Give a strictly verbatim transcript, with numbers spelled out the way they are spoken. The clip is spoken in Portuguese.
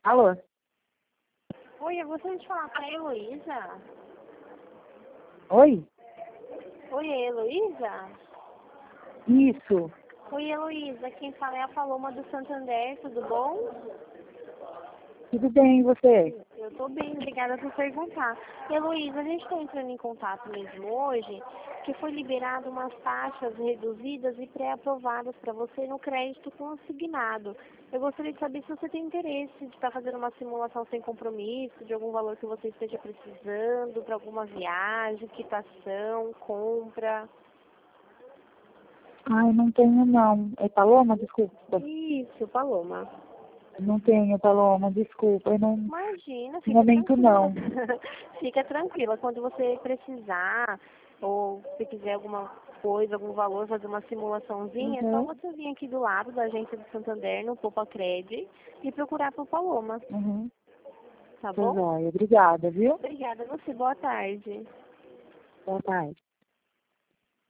Alô? Oi, eu gostaria de falar com a Heloísa. Oi? Oi, é Heloísa? Isso. Oi, Heloísa. Quem fala é a Paloma do Santander, tudo bom? Tudo bem, e você? Eu tô bem, obrigada por perguntar. Heloísa, a gente está entrando em contato mesmo hoje, que foi liberado umas taxas reduzidas e pré-aprovadas para você no crédito consignado. Eu gostaria de saber se você tem interesse de estar fazendo uma simulação sem compromisso, de algum valor que você esteja precisando, para alguma viagem, quitação, compra. Ai, não tenho não. É Paloma? Desculpa. Isso, Paloma. Não tenho, Paloma, desculpa. Eu não... Imagina, No fica momento tranquila. não. Fica tranquila. Quando você precisar, ou se quiser alguma coisa, algum valor, fazer uma simulaçãozinha, é só Uhum. você vir aqui do lado da agência do Santander, no Poupa Cred, e procurar por Paloma. Uhum. Tá Tá bom? joia. Obrigada, viu? Obrigada a você. Boa tarde. Boa tarde.